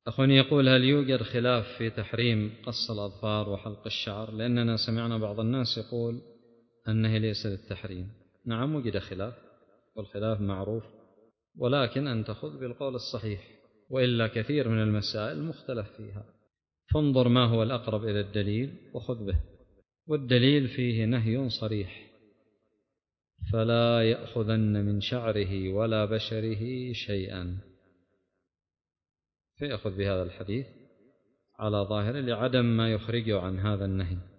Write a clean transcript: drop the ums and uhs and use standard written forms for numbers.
أخونا يقول: هل يوجد خلاف في تحريم قص الأظفار وحلق الشعر؟ لأننا سمعنا بعض الناس يقول أنه ليس للتحريم. نعم، وجد خلاف، والخلاف معروف، ولكن أن تأخذ بالقول الصحيح، وإلا كثير من المسائل مختلف فيها، فانظر ما هو الأقرب إلى الدليل وخذ به، والدليل فيه نهي صريح: فلا يأخذن من شعره ولا بشره شيئا، فيأخذ بهذا الحديث على ظاهره لعدم ما يخرجه عن هذا النهي.